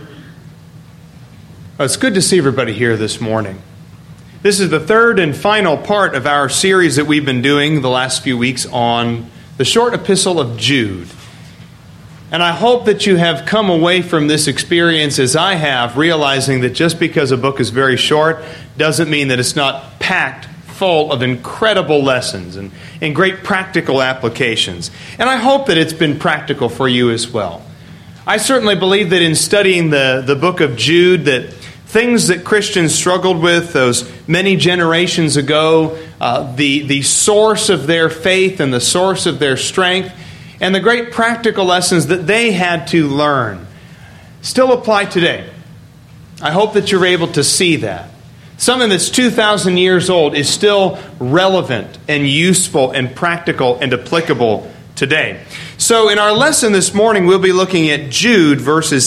It's good to see everybody here this morning. This is the third and final part of our series that we've been doing the last few weeks on the short epistle of Jude. And I hope that you have come away from this experience as I have, realizing that just because a book is very short doesn't mean that it's not packed full of incredible lessons and great practical applications. And I hope that it's been practical for you as well. I certainly believe that in studying the book of Jude, that things that Christians struggled with those many generations ago, the source of their faith and the source of their strength, and the great practical lessons that they had to learn still apply today. I hope that you're able to see that. Something that's 2,000 years old is still relevant and useful and practical and applicable today. So in our lesson this morning, we'll be looking at Jude verses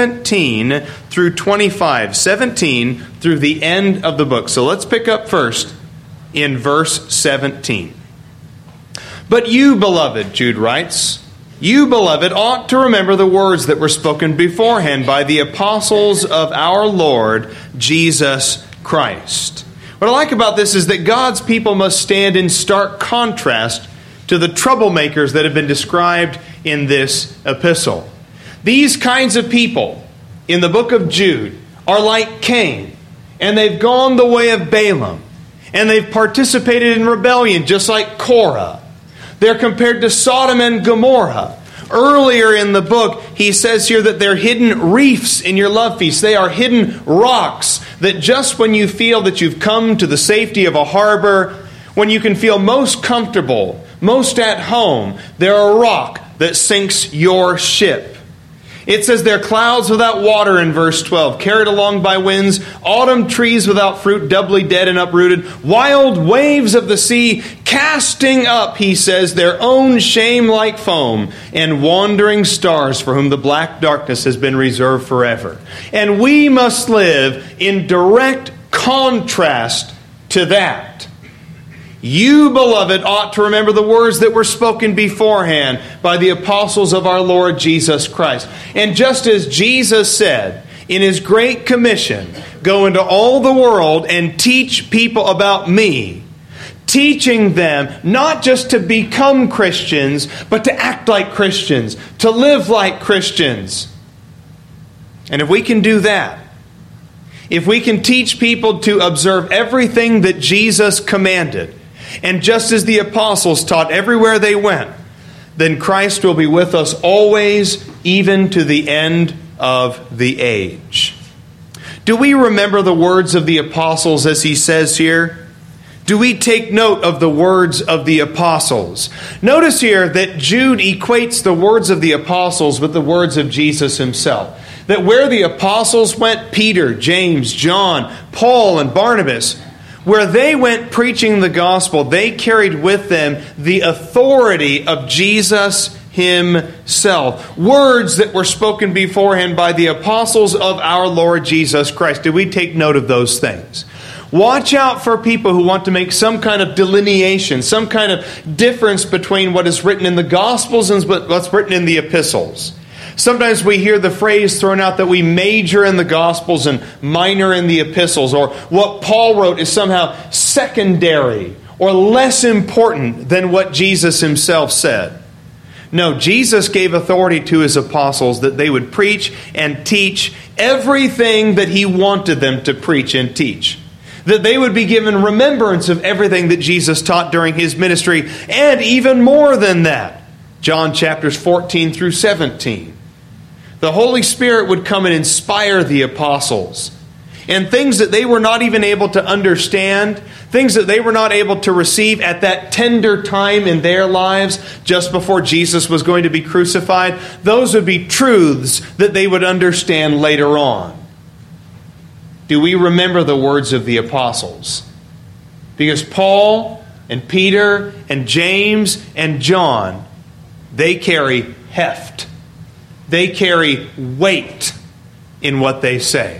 17 through 25. 17 through the end of the book. So let's pick up first in verse 17. But you, beloved, Jude writes, you, beloved, ought to remember the words that were spoken beforehand by the apostles of our Lord Jesus Christ. What I like about this is that God's people must stand in stark contrast to the troublemakers that have been described in this epistle. These kinds of people in the book of Jude are like Cain, and they've gone the way of Balaam, and they've participated in rebellion just like Korah. They're compared to Sodom and Gomorrah. Earlier in the book, he says here that they're hidden reefs in your love feast. They are hidden rocks that just when you feel that you've come to the safety of a harbor, when you can feel most comfortable, most at home, they're a rock that sinks your ship. It says they're clouds without water in verse 12, carried along by winds, autumn trees without fruit, doubly dead and uprooted, wild waves of the sea, casting up, he says, their own shame like foam, and wandering stars for whom the black darkness has been reserved forever. And we must live in direct contrast to that. You, beloved, ought to remember the words that were spoken beforehand by the apostles of our Lord Jesus Christ. And just as Jesus said in His Great Commission, go into all the world and teach people about me, teaching them not just to become Christians, but to act like Christians, to live like Christians. And if we can do that, if we can teach people to observe everything that Jesus commanded, and just as the apostles taught everywhere they went, then Christ will be with us always, even to the end of the age. Do we remember the words of the apostles as he says here? Do we take note of the words of the apostles? Notice here that Jude equates the words of the apostles with the words of Jesus himself. That where the apostles went, Peter, James, John, Paul, and Barnabas, where they went preaching the gospel, they carried with them the authority of Jesus himself. Words that were spoken beforehand by the apostles of our Lord Jesus Christ. Did we take note of those things? Watch out for people who want to make some kind of delineation, some kind of difference between what is written in the Gospels and what's written in the epistles. Sometimes we hear the phrase thrown out that we major in the Gospels and minor in the epistles, or what Paul wrote is somehow secondary or less important than what Jesus himself said. No, Jesus gave authority to his apostles that they would preach and teach everything that he wanted them to preach and teach. That they would be given remembrance of everything that Jesus taught during his ministry, and even more than that. John chapters 14 through 17. The Holy Spirit would come and inspire the apostles. And things that they were not even able to understand, things that they were not able to receive at that tender time in their lives, just before Jesus was going to be crucified, those would be truths that they would understand later on. Do we remember the words of the apostles? Because Paul and Peter and James and John, they carry heft. They carry weight in what they say.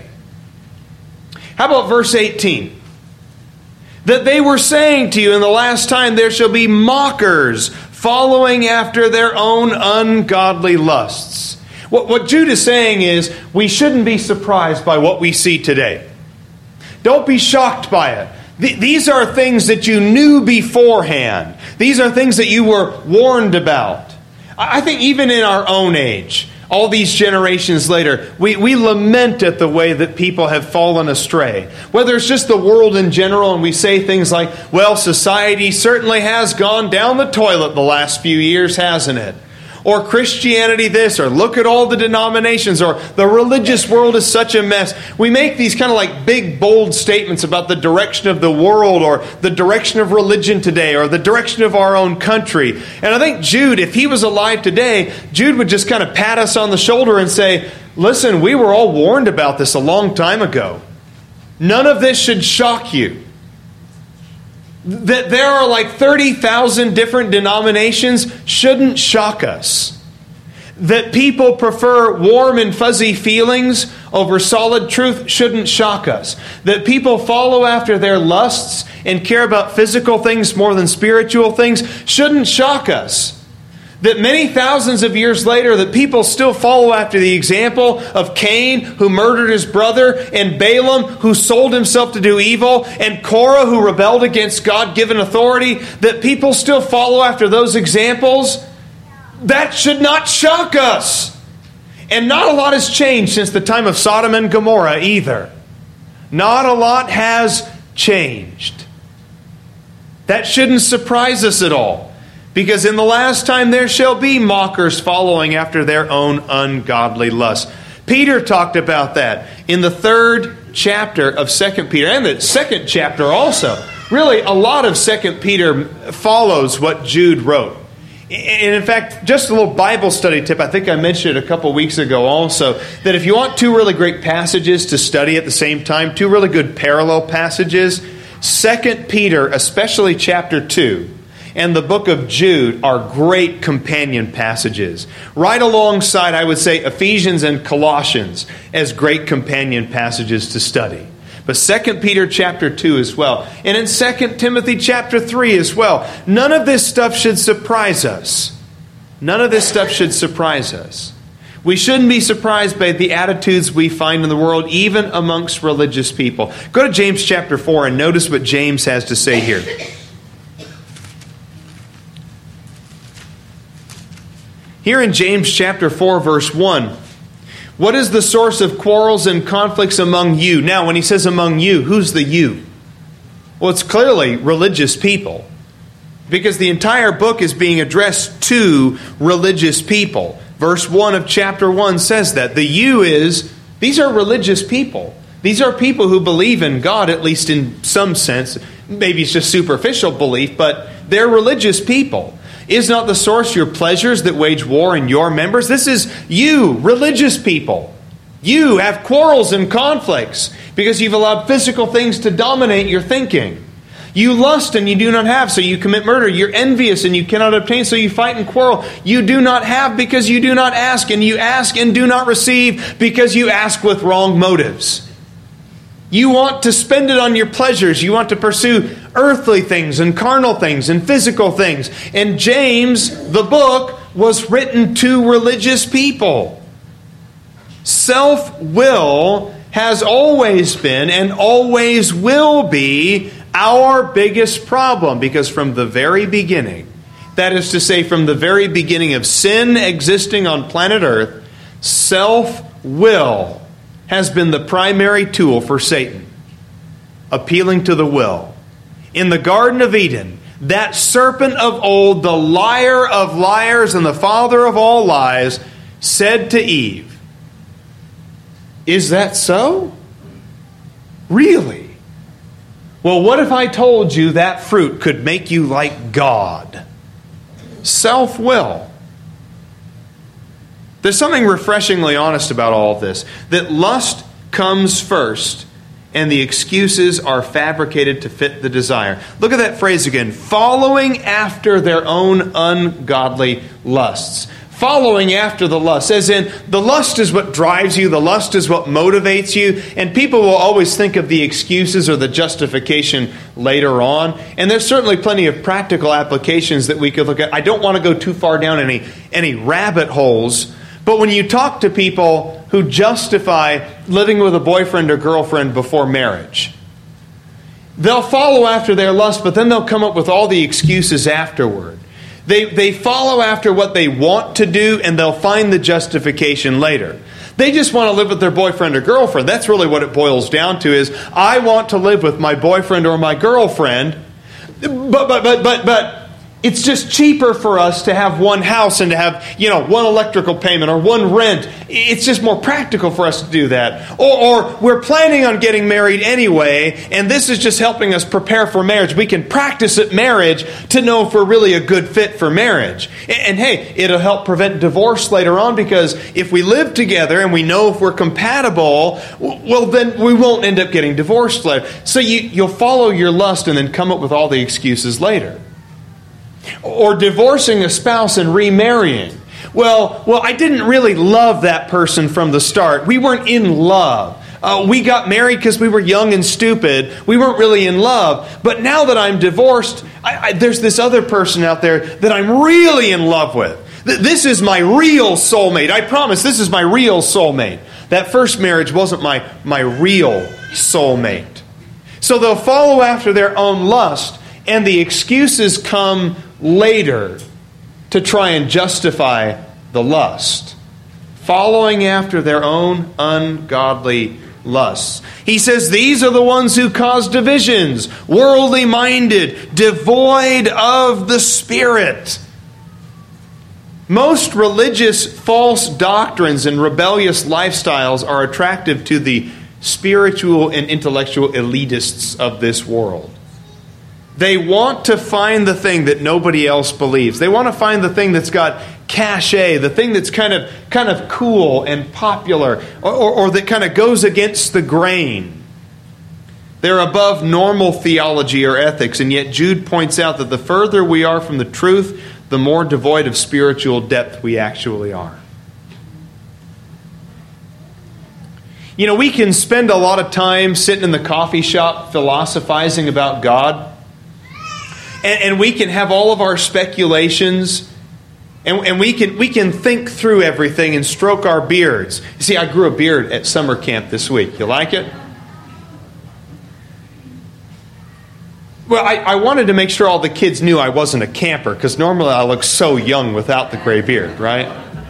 How about verse 18? That they were saying to you in the last time, there shall be mockers following after their own ungodly lusts. What Jude is saying is we shouldn't be surprised by what we see today. Don't be shocked by it. These are things that you knew beforehand. These are things that you were warned about. I think even in our own age, all these generations later, we lament at the way that people have fallen astray. Whether it's just the world in general, and we say things like, well, society certainly has gone down the toilet the last few years, hasn't it? Or Christianity this, or look at all the denominations, or the religious world is such a mess. We make these kind of like big, bold statements about the direction of the world, or the direction of religion today, or the direction of our own country. And I think Jude, if he was alive today, Jude would just kind of pat us on the shoulder and say, listen, we were all warned about this a long time ago. None of this should shock you. That there are like 30,000 different denominations shouldn't shock us. That people prefer warm and fuzzy feelings over solid truth shouldn't shock us. That people follow after their lusts and care about physical things more than spiritual things shouldn't shock us. That many thousands of years later, that people still follow after the example of Cain, who murdered his brother, and Balaam, who sold himself to do evil, and Korah, who rebelled against God-given authority, that people still follow after those examples, that should not shock us. And not a lot has changed since the time of Sodom and Gomorrah either. Not a lot has changed. That shouldn't surprise us at all. Because in the last time there shall be mockers following after their own ungodly lusts. Peter talked about that in the 3rd chapter of 2 Peter, and the 2nd chapter also. Really, a lot of 2 Peter follows what Jude wrote. And in fact, just a little Bible study tip, I think I mentioned it a couple weeks ago also, that if you want two really great passages to study at the same time, two really good parallel passages, 2 Peter, especially chapter 2, and the book of Jude are great companion passages. Right alongside, I would say, Ephesians and Colossians as great companion passages to study. But 2 Peter chapter 2 as well. And in 2 Timothy chapter 3 as well. None of this stuff should surprise us. None of this stuff should surprise us. We shouldn't be surprised by the attitudes we find in the world, even amongst religious people. Go to James chapter 4 and notice what James has to say here. Here in James chapter 4, verse 1, what is the source of quarrels and conflicts among you? Now, when he says among you, who's the you? Well, it's clearly religious people. Because the entire book is being addressed to religious people. Verse 1 of chapter 1 says that. The you is, these are religious people. These are people who believe in God, at least in some sense. Maybe it's just superficial belief, but they're religious people. Is not the source your pleasures that wage war in your members? This is you, religious people. You have quarrels and conflicts because you've allowed physical things to dominate your thinking. You lust and you do not have, so you commit murder. You're envious and you cannot obtain, so you fight and quarrel. You do not have because you do not ask, and you ask and do not receive because you ask with wrong motives. You want to spend it on your pleasures. You want to pursue earthly things and carnal things and physical things. And James, the book, was written to religious people. Self-will has always been and always will be our biggest problem. Because from the very beginning, that is to say, from the very beginning of sin existing on planet Earth, self-will has been the primary tool for Satan, appealing to the will. In the Garden of Eden, that serpent of old, the liar of liars and the father of all lies, said to Eve, "Is that so? Really? Well, what if I told you that fruit could make you like God?" Self-will. There's something refreshingly honest about all of this. That lust comes first, and the excuses are fabricated to fit the desire. Look at that phrase again. Following after their own ungodly lusts. Following after the lust. As in, the lust is what drives you. The lust is what motivates you. And people will always think of the excuses or the justification later on. And there's certainly plenty of practical applications that we could look at. I don't want to go too far down any rabbit holes. But when you talk to people who justify living with a boyfriend or girlfriend before marriage, they'll follow after their lust, but then they'll come up with all the excuses afterward. They follow after what they want to do, and they'll find the justification later. They just want to live with their boyfriend or girlfriend. That's really what it boils down to is, I want to live with my boyfriend or my girlfriend, but it's just cheaper for us to have one house and to have, one electrical payment or one rent. It's just more practical for us to do that. Or we're planning on getting married anyway, and this is just helping us prepare for marriage. We can practice at marriage to know if we're really a good fit for marriage. And hey, it'll help prevent divorce later on, because if we live together and we know if we're compatible, well, then we won't end up getting divorced later. So you'll follow your lust and then come up with all the excuses later. Or divorcing a spouse and remarrying. Well, I didn't really love that person from the start. We weren't in love. We got married because we were young and stupid. We weren't really in love. But now that I'm divorced, there's this other person out there that I'm really in love with. This is my real soulmate. I promise this is my real soulmate. That first marriage wasn't my real soulmate. So they'll follow after their own lust, and the excuses come later to try and justify the lust. Following after their own ungodly lusts. He says these are the ones who cause divisions, worldly minded, devoid of the Spirit. Most religious false doctrines and rebellious lifestyles are attractive to the spiritual and intellectual elitists of this world. They want to find the thing that nobody else believes. They want to find the thing that's got cachet, the thing that's kind of cool and popular, or that kind of goes against the grain. They're above normal theology or ethics, and yet Jude points out that the further we are from the truth, the more devoid of spiritual depth we actually are. We can spend a lot of time sitting in the coffee shop philosophizing about God. And we can have all of our speculations, and we can think through everything and stroke our beards. You see, I grew a beard at summer camp this week. You like it? Well, I wanted to make sure all the kids knew I wasn't a camper, because normally I look so young without the gray beard, right?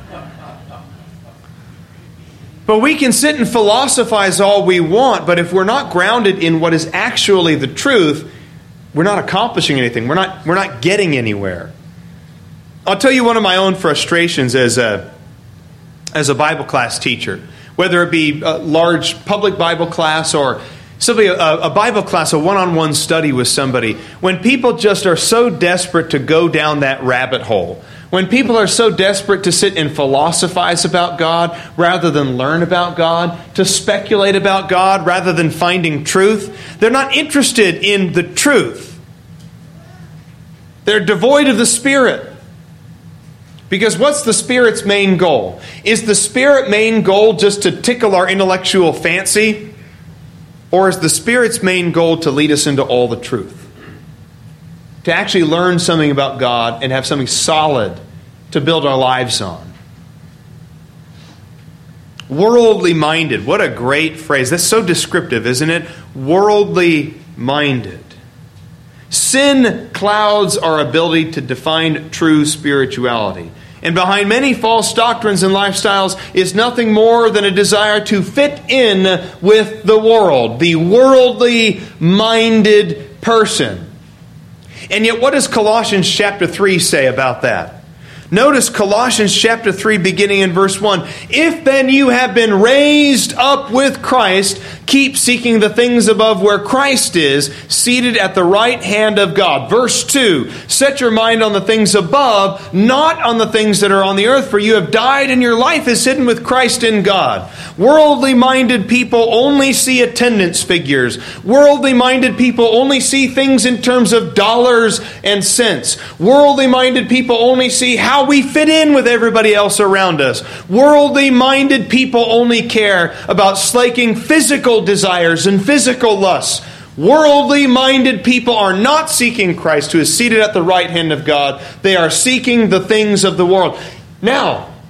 But we can sit and philosophize all we want, but if we're not grounded in what is actually the truth, we're not accomplishing anything. We're not getting anywhere. I'll tell you one of my own frustrations as a Bible class teacher, whether it be a large public Bible class or simply a Bible class, a one-on-one study with somebody. When people just are so desperate to go down that rabbit hole, when people are so desperate to sit and philosophize about God rather than learn about God, to speculate about God rather than finding truth, they're not interested in the truth. They're devoid of the Spirit. Because what's the Spirit's main goal? Is the Spirit's main goal just to tickle our intellectual fancy? Or is the Spirit's main goal to lead us into all the truth? To actually learn something about God and have something solid to build our lives on. Worldly minded. What a great phrase. That's so descriptive, isn't it? Worldly minded. Sin clouds our ability to define true spirituality. And behind many false doctrines and lifestyles is nothing more than a desire to fit in with the world. The worldly minded person. And yet what does Colossians chapter 3 say about that? Notice Colossians chapter 3 beginning in verse 1. If then you have been raised up with Christ, keep seeking the things above where Christ is, seated at the right hand of God. Verse 2. Set your mind on the things above, not on the things that are on the earth, for you have died and your life is hidden with Christ in God. Worldly minded people only see attendance figures. Worldly minded people only see things in terms of dollars and cents. Worldly minded people only see how we fit in with everybody else around us. Worldly minded people only care about slaking physical desires and physical lusts. Worldly minded people are not seeking Christ, who is seated at the right hand of God. They are seeking the things of the world. Now,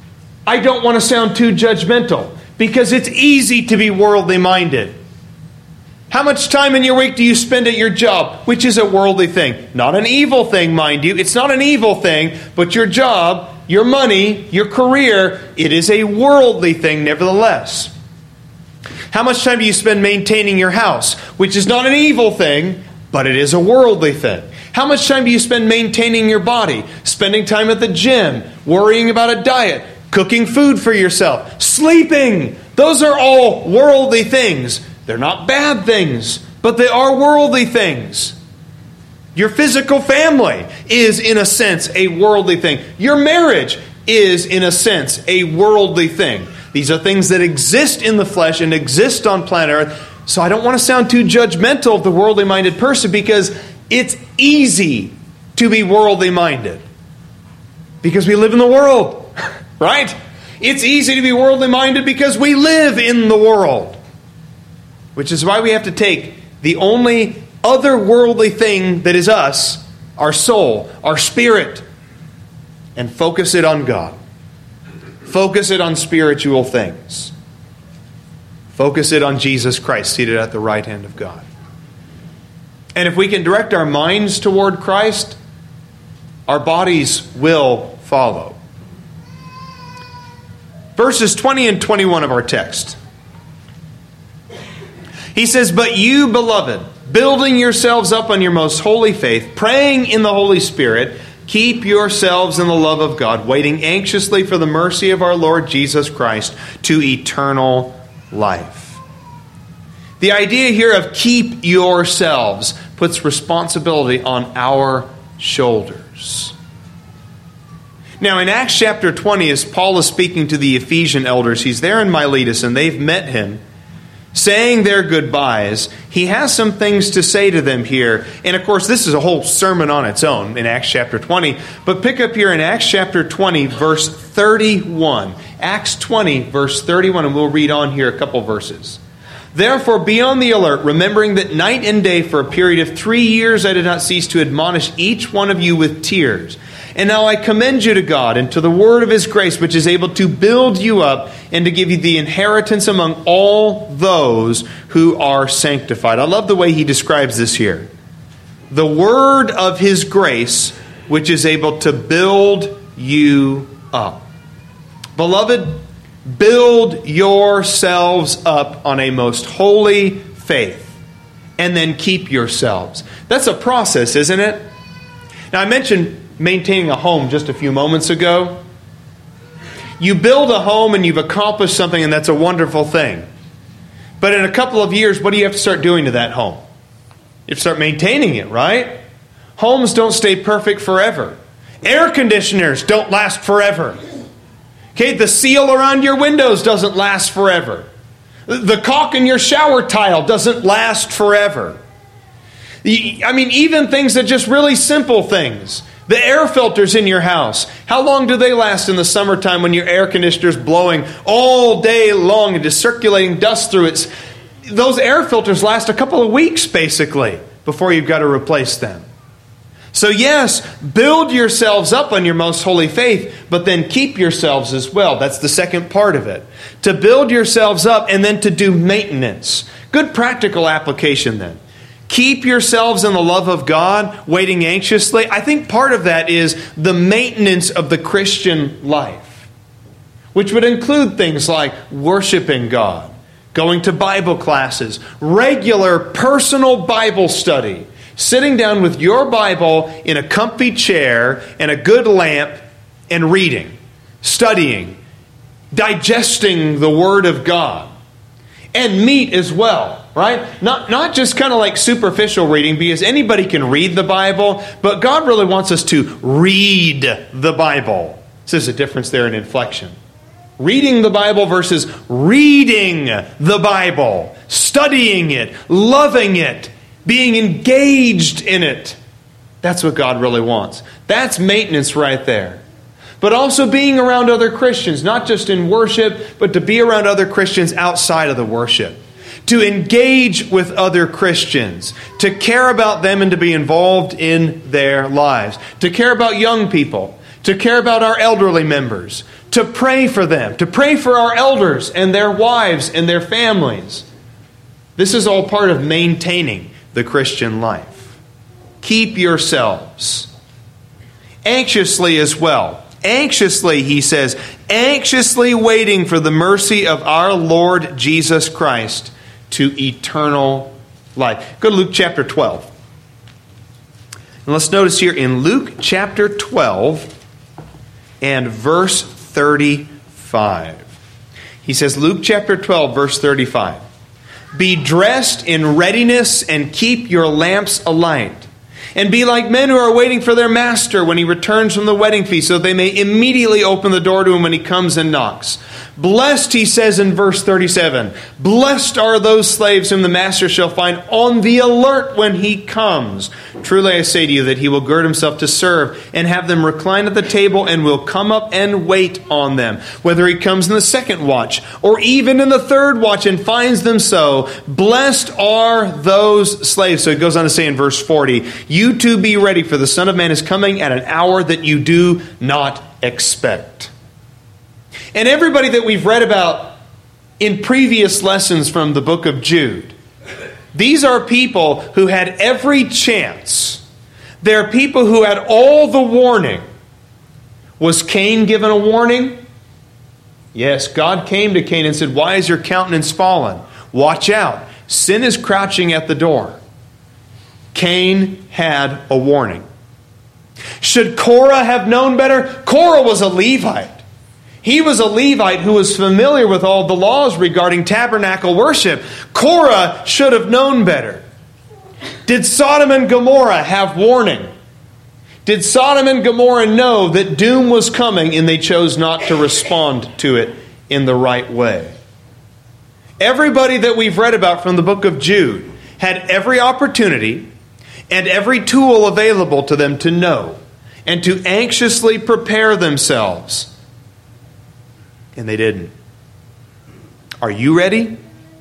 I don't want to sound too judgmental because it's easy to be worldly minded. How much time in your week do you spend at your job? Which is a worldly thing. Not an evil thing, mind you. It's not an evil thing, but your job, your money, your career, it is a worldly thing nevertheless. How much time do you spend maintaining your house? Which is not an evil thing, but it is a worldly thing. How much time do you spend maintaining your body? Spending time at the gym, worrying about a diet, cooking food for yourself, sleeping. Those are all worldly things. They're not bad things, but they are worldly things. Your physical family is, in a sense, a worldly thing. Your marriage is, in a sense, a worldly thing. These are things that exist in the flesh and exist on planet Earth. So I don't want to sound too judgmental of the worldly minded person because it's easy to be worldly minded. Because we live in the world, right? It's easy to be worldly minded because we live in the world. Which is why we have to take the only otherworldly thing that is us, our soul, our spirit, and focus it on God. Focus it on spiritual things. Focus it on Jesus Christ seated at the right hand of God. And if we can direct our minds toward Christ, our bodies will follow. Verses 20 and 21 of our text. He says, "But you, beloved, building yourselves up on your most holy faith, praying in the Holy Spirit, keep yourselves in the love of God, waiting anxiously for the mercy of our Lord Jesus Christ to eternal life." The idea here of keep yourselves puts responsibility on our shoulders. Now in Acts chapter 20, as Paul is speaking to the Ephesian elders, he's there in Miletus and they've met him, saying their goodbyes. He has some things to say to them here. And of course, this is a whole sermon on its own in Acts chapter 20. But pick up here in Acts chapter 20, verse 31. Acts 20, verse 31, and we'll read on here a couple verses. "Therefore be on the alert, remembering that night and day for a period of 3 years I did not cease to admonish each one of you with tears. And now I commend you to God and to the word of His grace, which is able to build you up and to give you the inheritance among all those who are sanctified." I love the way he describes this here. The word of His grace, which is able to build you up. Beloved, build yourselves up on a most holy faith, and then keep yourselves. That's a process, isn't it? Now, I mentioned maintaining a home just a few moments ago. You build a home and you've accomplished something, and that's a wonderful thing. But in a couple of years, what do you have to start doing to that home? You have to start maintaining it, right? Homes don't stay perfect forever. Air conditioners don't last forever. Okay, the seal around your windows doesn't last forever. The caulk in your shower tile doesn't last forever. I mean, even things that just really simple things. The air filters in your house. How long do they last in the summertime when your air conditioner's blowing all day long and just circulating dust through it? Those air filters last a couple of weeks, basically, before you've got to replace them. So yes, build yourselves up on your most holy faith, but then keep yourselves as well. That's the second part of it. To build yourselves up and then to do maintenance. Good practical application then. Keep yourselves in the love of God, waiting anxiously. I think part of that is the maintenance of the Christian life, which would include things like worshiping God, going to Bible classes, regular personal Bible study, sitting down with your Bible in a comfy chair and a good lamp and reading, studying, digesting the Word of God. And meat as well, right? Not just kind of like superficial reading, because anybody can read the Bible, but God really wants us to read the Bible. So there's a difference there in inflection. Reading the Bible versus reading the Bible, studying it, loving it, being engaged in it. That's what God really wants. That's maintenance right there. But also being around other Christians, not just in worship, but to be around other Christians outside of the worship. To engage with other Christians. To care about them and to be involved in their lives. To care about young people. to care about our elderly members, to pray for them, to pray for our elders and their wives and their families. This is all part of maintaining the Christian life. Keep yourselves anxiously as well. Anxiously, he says, anxiously waiting for the mercy of our Lord Jesus Christ to eternal life. Go to Luke chapter 12. And let's notice here in Luke chapter 12 and verse 35. He says, Luke chapter 12, verse 35. Be dressed in readiness and keep your lamps alight. And be like men who are waiting for their master when he returns from the wedding feast, so they may immediately open the door to him when he comes and knocks. Blessed, he says in verse 37, blessed are those slaves whom the master shall find on the alert when he comes. Truly I say to you that he will gird himself to serve and have them recline at the table and will come up and wait on them. Whether he comes in the second watch or even in the third watch and finds them so, blessed are those slaves. So it goes on to say in verse 40, you too be ready, for the Son of Man is coming at an hour that you do not expect. And everybody that we've read about in previous lessons from the book of Jude, these are people who had every chance. They're people who had all the warning. Was Cain given a warning? Yes, God came to Cain and said, why is your countenance fallen? Watch out. Sin is crouching at the door. Cain had a warning. Should Korah have known better? Korah was a Levite. He was a Levite who was familiar with all the laws regarding tabernacle worship. Korah should have known better. Did Sodom and Gomorrah have warning? Did Sodom and Gomorrah know that doom was coming and they chose not to respond to it in the right way? Everybody that we've read about from the book of Jude had every opportunity and every tool available to them to know and to anxiously prepare themselves. And they didn't. Are you ready?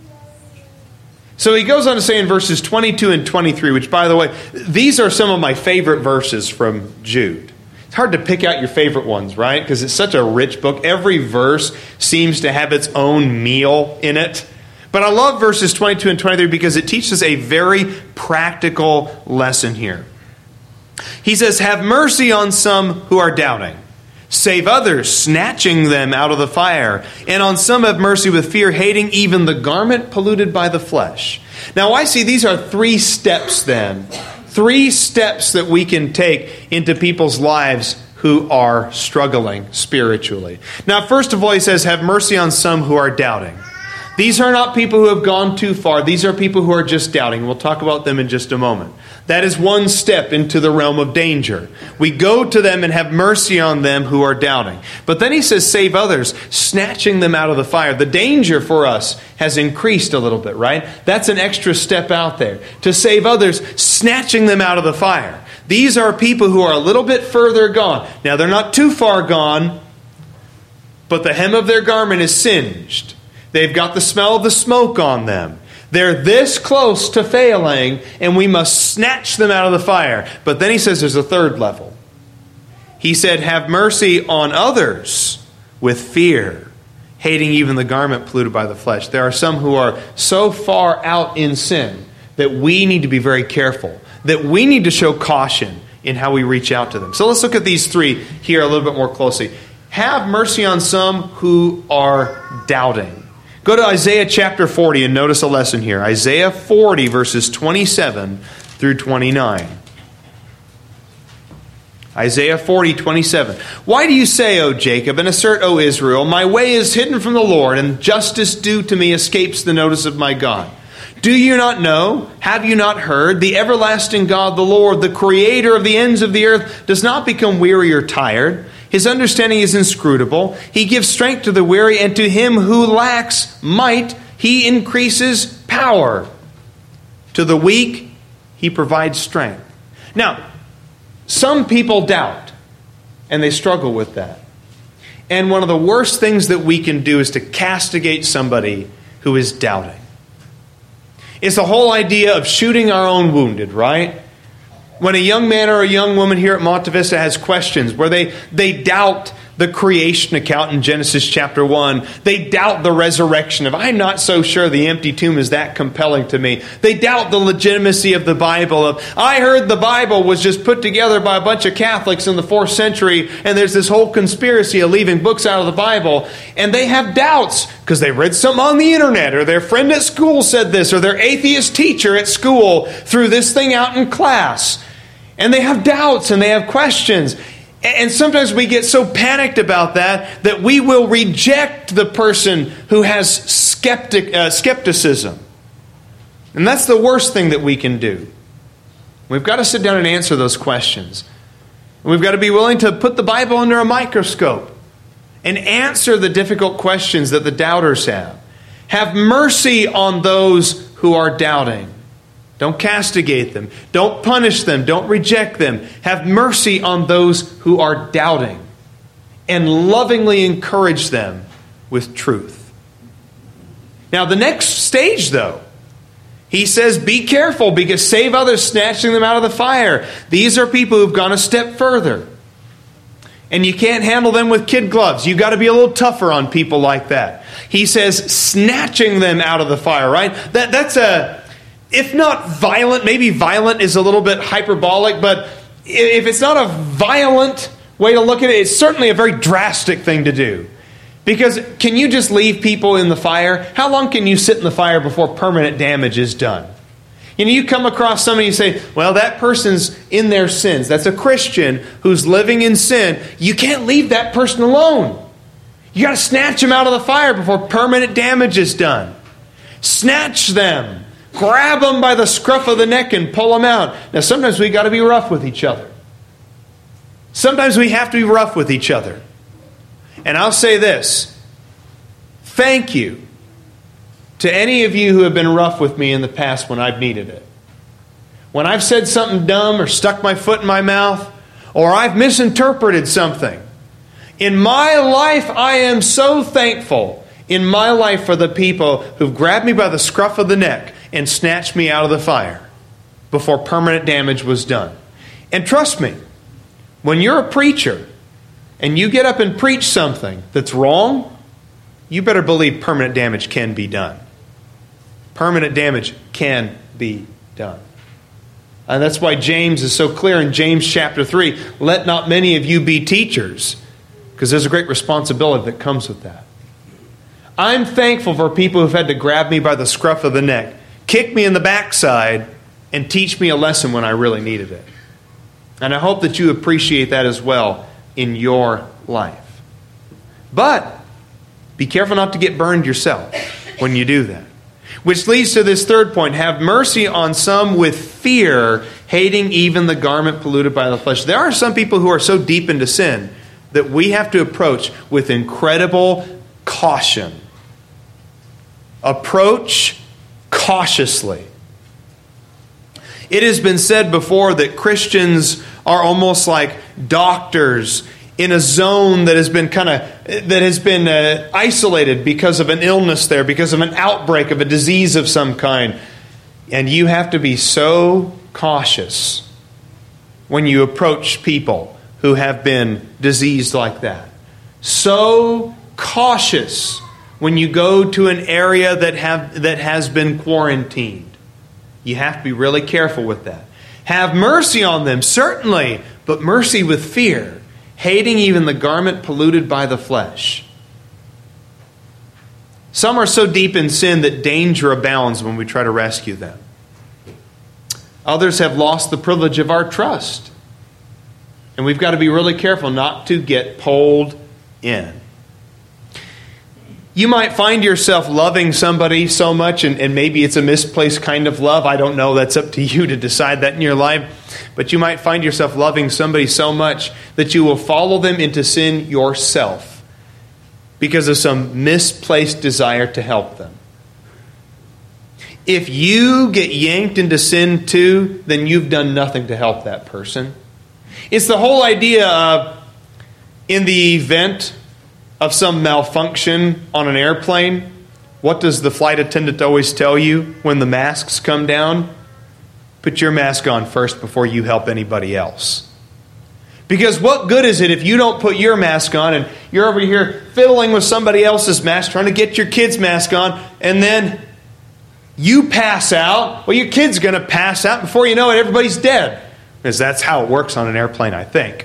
So he goes on to say in verses 22 and 23, which, by the way, these are some of my favorite verses from Jude. It's hard to pick out your favorite ones, right? Because it's such a rich book. Every verse seems to have its own meal in it. But I love verses 22 and 23 because it teaches a very practical lesson here. He says, have mercy on some who are doubting. Save others, snatching them out of the fire. And on some have mercy with fear, hating even the garment polluted by the flesh. Now I see these are 3 steps then. 3 steps that we can take into people's lives who are struggling spiritually. Now first of all, he says, have mercy on some who are doubting. These are not people who have gone too far. These are people who are just doubting. We'll talk about them in just a moment. That is one step into the realm of danger. We go to them and have mercy on them who are doubting. But then he says, save others, snatching them out of the fire. The danger for us has increased a little bit, right? That's an extra step out there. To save others, snatching them out of the fire. These are people who are a little bit further gone. Now, they're not too far gone, but the hem of their garment is singed. They've got the smell of the smoke on them. They're this close to failing, and we must snatch them out of the fire. But then he says there's a third level. He said, have mercy on others with fear, hating even the garment polluted by the flesh. There are some who are so far out in sin that we need to be very careful, that we need to show caution in how we reach out to them. So let's look at these 3 here a little bit more closely. Have mercy on some who are doubting. Go to Isaiah chapter 40 and notice a lesson here. Isaiah 40 verses 27 through 29. Isaiah 40:27. Why do you say, O Jacob, and assert, O Israel, my way is hidden from the Lord, and justice due to me escapes the notice of my God? Do you not know? Have you not heard? The everlasting God, the Lord, the creator of the ends of the earth, does not become weary or tired. His understanding is inscrutable. He gives strength to the weary, and to him who lacks might, he increases power. To the weak, he provides strength. Now, some people doubt, and they struggle with that. And one of the worst things that we can do is to castigate somebody who is doubting. It's the whole idea of shooting our own wounded, right? When a young man or a young woman here at Monte Vista has questions where they doubt the creation account in Genesis chapter 1. They doubt the resurrection. I'm not so sure the empty tomb is that compelling to me. They doubt the legitimacy of the Bible. I heard the Bible was just put together by a bunch of Catholics in the 4th century, and there's this whole conspiracy of leaving books out of the Bible. And they have doubts because they read something on the internet, or their friend at school said this, or their atheist teacher at school threw this thing out in class. And they have doubts and they have questions. And sometimes we get so panicked about that we will reject the person who has skepticism. And that's the worst thing that we can do. We've got to sit down and answer those questions. And we've got to be willing to put the Bible under a microscope and answer the difficult questions that the doubters have. Have mercy on those who are doubting. Don't castigate them. Don't punish them. Don't reject them. Have mercy on those who are doubting and lovingly encourage them with truth. Now, the next stage, though, he says, be careful because save others, snatching them out of the fire. These are people who've gone a step further. And you can't handle them with kid gloves. You've got to be a little tougher on people like that. He says, snatching them out of the fire, right? That's a... If not violent, maybe violent is a little bit hyperbolic, but if it's not a violent way to look at it, it's certainly a very drastic thing to do. Because can you just leave people in the fire? How long can you sit in the fire before permanent damage is done? You come across somebody and you say, well, that person's in their sins. That's a Christian who's living in sin. You can't leave that person alone. You got to snatch them out of the fire before permanent damage is done. Snatch them. Grab them by the scruff of the neck and pull them out. Now, sometimes we got to be rough with each other. Sometimes we have to be rough with each other. And I'll say this. Thank you to any of you who have been rough with me in the past when I've needed it. When I've said something dumb or stuck my foot in my mouth or I've misinterpreted something. In my life, I am so thankful in my life for the people who've grabbed me by the scruff of the neck and snatched me out of the fire before permanent damage was done. And trust me, when you're a preacher and you get up and preach something that's wrong, you better believe permanent damage can be done. Permanent damage can be done. And that's why James is so clear in James chapter 3. Let not many of you be teachers, because there's a great responsibility that comes with that. I'm thankful for people who've had to grab me by the scruff of the neck, kick me in the backside, and teach me a lesson when I really needed it. And I hope that you appreciate that as well in your life. But be careful not to get burned yourself when you do that. Which leads to this third point. Have mercy on some with fear, hating even the garment polluted by the flesh. There are some people who are so deep into sin that we have to approach with incredible caution. Approach cautiously. It has been said before that Christians are almost like doctors in a zone that has been isolated because of an illness there, because of an outbreak of a disease of some kind. And you have to be so cautious when you approach people who have been diseased like that. So cautious when you go to an area that has been quarantined. You have to be really careful with that. Have mercy on them, certainly, but mercy with fear, hating even the garment polluted by the flesh. Some are so deep in sin that danger abounds when we try to rescue them. Others have lost the privilege of our trust. And we've got to be really careful not to get pulled in. You might find yourself loving somebody so much, and maybe it's a misplaced kind of love. I don't know. That's up to you to decide that in your life. But you might find yourself loving somebody so much that you will follow them into sin yourself because of some misplaced desire to help them. If you get yanked into sin too, then you've done nothing to help that person. It's the whole idea of, in the event of some malfunction on an airplane, what does the flight attendant always tell you when the masks come down? put your mask on first before you help anybody else. Because what good is it if you don't put your mask on and you're over here fiddling with somebody else's mask, trying to get your kid's mask on, and then you pass out? Well, your kid's going to pass out. Before you know it, everybody's dead. Because that's how it works on an airplane, I think.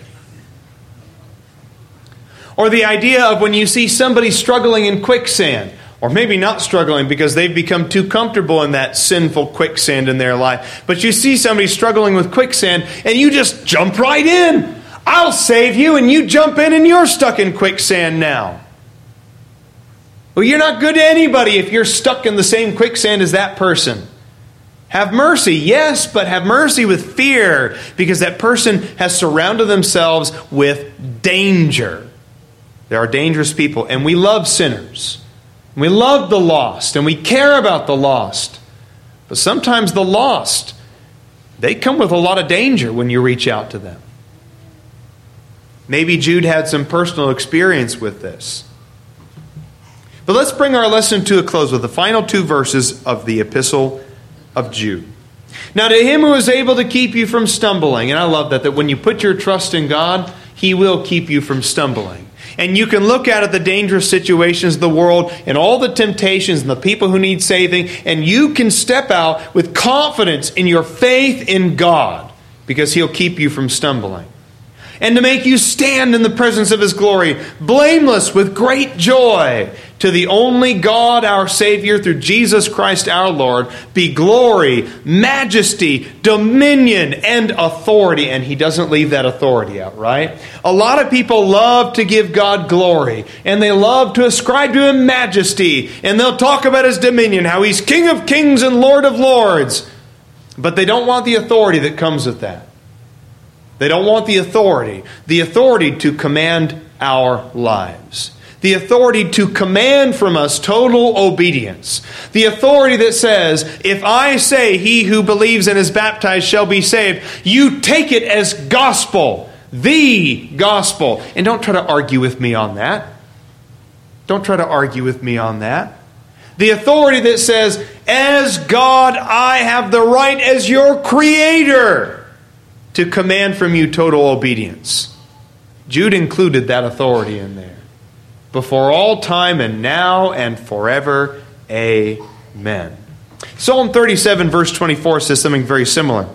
Or the idea of when you see somebody struggling in quicksand, or maybe not struggling because they've become too comfortable in that sinful quicksand in their life. But you see somebody struggling with quicksand and you just jump right in. I'll save you, and you jump in and you're stuck in quicksand now. Well, you're not good to anybody if you're stuck in the same quicksand as that person. Have mercy, yes, but have mercy with fear, because that person has surrounded themselves with danger. There are dangerous people, and we love sinners. We love the lost, and we care about the lost. But sometimes the lost, they come with a lot of danger when you reach out to them. Maybe Jude had some personal experience with this. But let's bring our lesson to a close with the final 2 verses of the Epistle of Jude. Now, to him who is able to keep you from stumbling, and I love that when you put your trust in God, He will keep you from stumbling. And you can look out at the dangerous situations of the world and all the temptations and the people who need saving, and you can step out with confidence in your faith in God, because He'll keep you from stumbling. And to make you stand in the presence of His glory, blameless with great joy. To the only God, our Savior, through Jesus Christ our Lord, be glory, majesty, dominion, and authority. And He doesn't leave that authority out, right? A lot of people love to give God glory, and they love to ascribe to Him majesty, and they'll talk about His dominion, how He's King of kings and Lord of lords. But they don't want the authority that comes with that. They don't want the authority to command our lives. The authority to command from us total obedience. The authority that says, if I say he who believes and is baptized shall be saved, you take it as gospel. The gospel. And don't try to argue with me on that. Don't try to argue with me on that. The authority that says, as God, I have the right as your creator to command from you total obedience. Jude included that authority in there. Before all time and now and forever. Amen. Psalm 37 verse 24 says something very similar.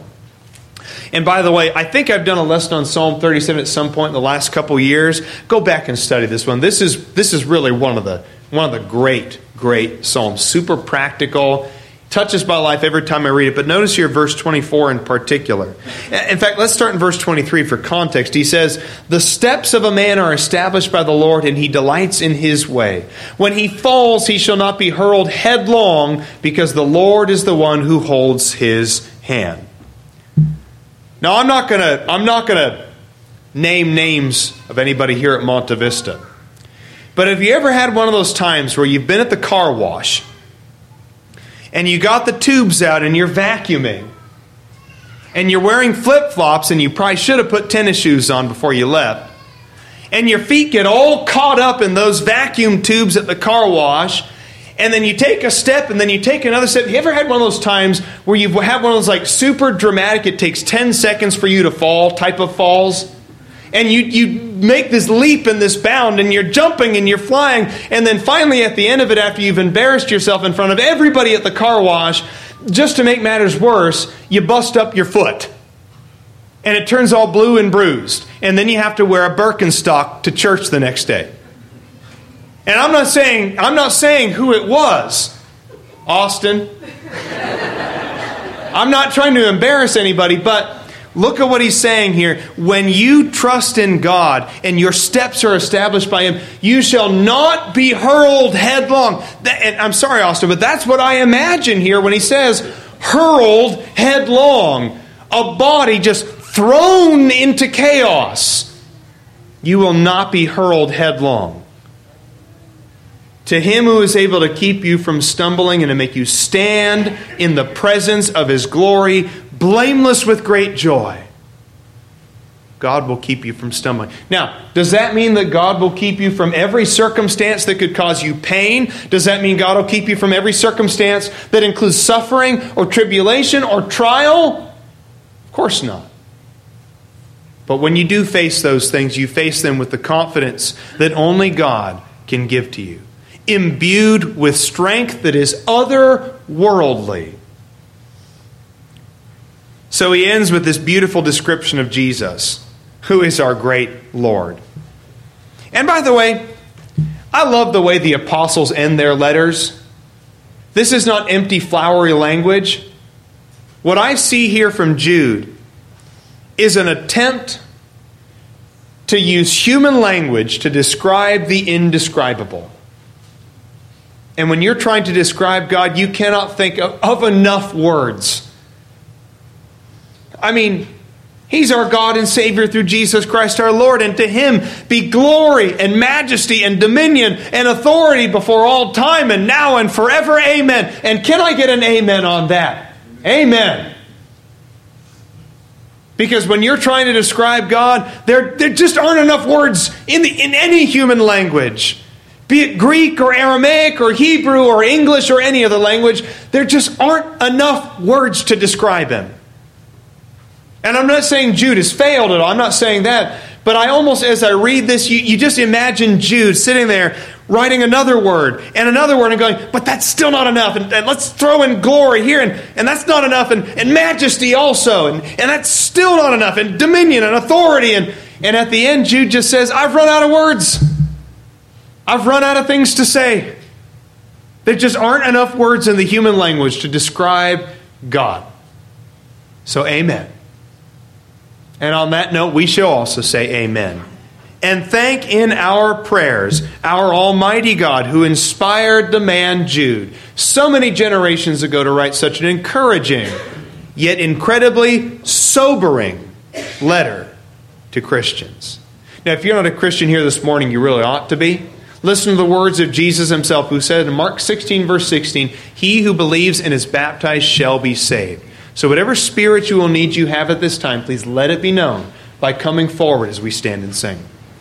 And by the way, I think I've done a lesson on Psalm 37 at some point in the last couple years. Go back and study this one. This is really one of the great psalms. Super practical. Touches my life every time I read it. But notice here verse 24 in particular. In fact, let's start in verse 23 for context. He says, the steps of a man are established by the Lord, and he delights in his way. When he falls, he shall not be hurled headlong, because the Lord is the one who holds his hand. Now, I'm not gonna name names of anybody here at Monte Vista. But have you ever had one of those times where you've been at the car wash, and you got the tubes out and you're vacuuming, and you're wearing flip-flops, and you probably should have put tennis shoes on before you left, and your feet get all caught up in those vacuum tubes at the car wash, and then you take a step, and then you take another step. You ever had one of those times where you have one of those like super dramatic, it takes 10 seconds for you to fall type of falls? And you make this leap and this bound, and you're jumping and you're flying, and then finally at the end of it, after you've embarrassed yourself in front of everybody at the car wash, just to make matters worse, you bust up your foot. And it turns all blue and bruised. And then you have to wear a Birkenstock to church the next day. And I'm not saying who it was, Austin. I'm not trying to embarrass anybody, but look at what he's saying here. When you trust in God and your steps are established by Him, you shall not be hurled headlong. And I'm sorry, Austin, but that's what I imagine here when he says hurled headlong. A body just thrown into chaos. You will not be hurled headlong. To Him who is able to keep you from stumbling and to make you stand in the presence of His glory, blameless with great joy. God will keep you from stumbling. Now, does that mean that God will keep you from every circumstance that could cause you pain? Does that mean God will keep you from every circumstance that includes suffering or tribulation or trial? Of course not. But when you do face those things, you face them with the confidence that only God can give to you, imbued with strength that is otherworldly. So he ends with this beautiful description of Jesus, who is our great Lord. And by the way, I love the way the apostles end their letters. This is not empty, flowery language. What I see here from Jude is an attempt to use human language to describe the indescribable. And when you're trying to describe God, you cannot think of enough words. I mean, He's our God and Savior through Jesus Christ our Lord, and to Him be glory and majesty and dominion and authority before all time and now and forever. Amen. And can I get an amen on that? Amen. Because when you're trying to describe God, there just aren't enough words in any human language. Be it Greek or Aramaic or Hebrew or English or any other language, there just aren't enough words to describe Him. And I'm not saying Jude has failed at all. I'm not saying that. But I almost, as I read this, you just imagine Jude sitting there writing another word and going, but that's still not enough. And let's throw in glory here. And that's not enough. And majesty also. And that's still not enough. And dominion and authority. And at the end, Jude just says, I've run out of words. I've run out of things to say. There just aren't enough words in the human language to describe God. So amen. And on that note, we shall also say amen. And thank in our prayers our Almighty God who inspired the man Jude so many generations ago to write such an encouraging, yet incredibly sobering letter to Christians. Now, if you're not a Christian here this morning, you really ought to be. Listen to the words of Jesus Himself, who said in Mark 16, verse 16, "He who believes and is baptized shall be saved." So whatever spiritual need you have at this time, please let it be known by coming forward as we stand and sing.